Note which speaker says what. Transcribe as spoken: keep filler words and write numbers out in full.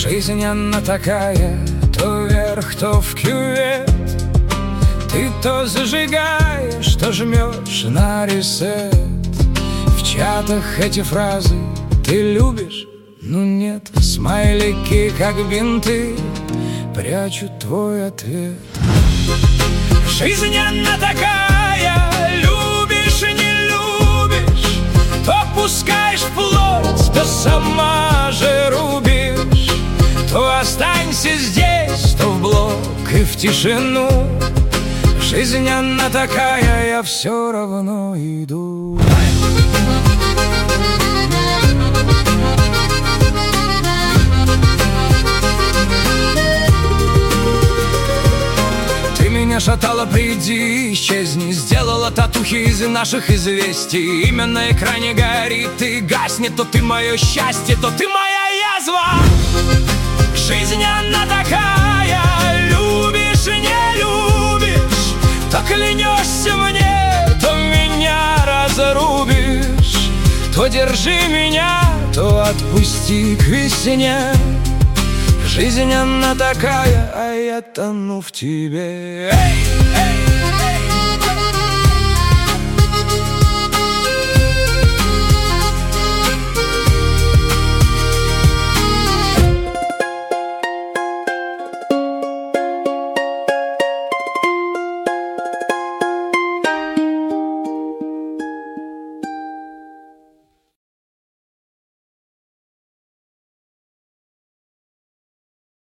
Speaker 1: Жизнь она такая, то вверх, то в кювет. Ты то зажигаешь, то жмешь на ресет. В чатах эти фразы «ты любишь?» Ну нет, смайлики, как бинты, прячут твой ответ. Жизнь она такая, любишь и не любишь, то пускаешь вплоть, то сама же рубишь. То останься здесь, то в блок и в тишину. Жизнь она такая, я все равно иду. Ты меня шатала, приди, исчезни. Сделала татухи из наших известий. Имя на экране горит и гаснет. То ты мое счастье, то ты моя язва. Жизнь она такая, любишь и не любишь, то клянешься мне, то меня разрубишь. То держи меня, то отпусти к весне. Жизнь она такая, а я тону в тебе. Эй, эй!